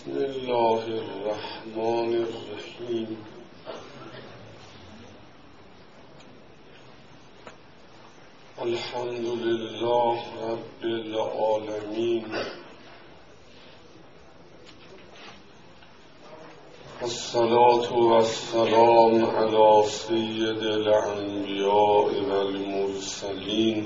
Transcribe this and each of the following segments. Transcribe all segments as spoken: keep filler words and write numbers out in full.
بسم الله الرحمن الرحیم. الحمد لله رب العالمین، الصلاة والسلام على سید الانبیاء والمرسلین،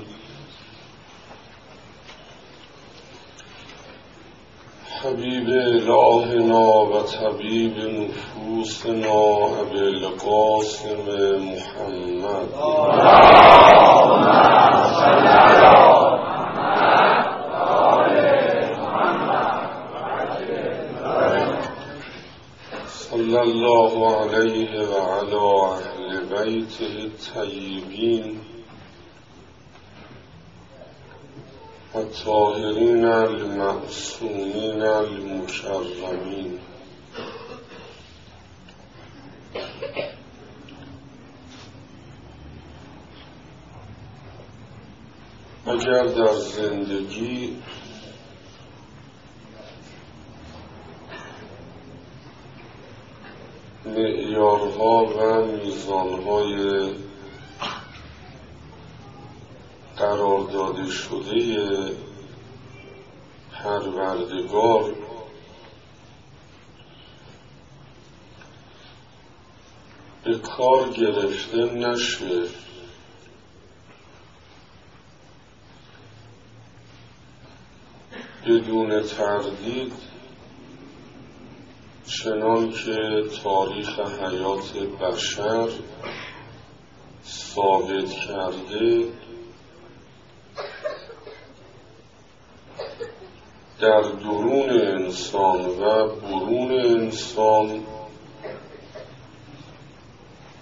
حبیب الهنا و طبیب نفوسنا ابی القاسم محمد صلی الله علیه و علی اهل بیته الطیبین الطاهرین المعصومین المکرمین. اگر در زندگی معیارها و میزانهای قرار داده شده پروردگار به کار گرفته نشه، بدون تردید چنان که تاریخ حیات بشر ثابت کرده، در درون انسان و برون انسان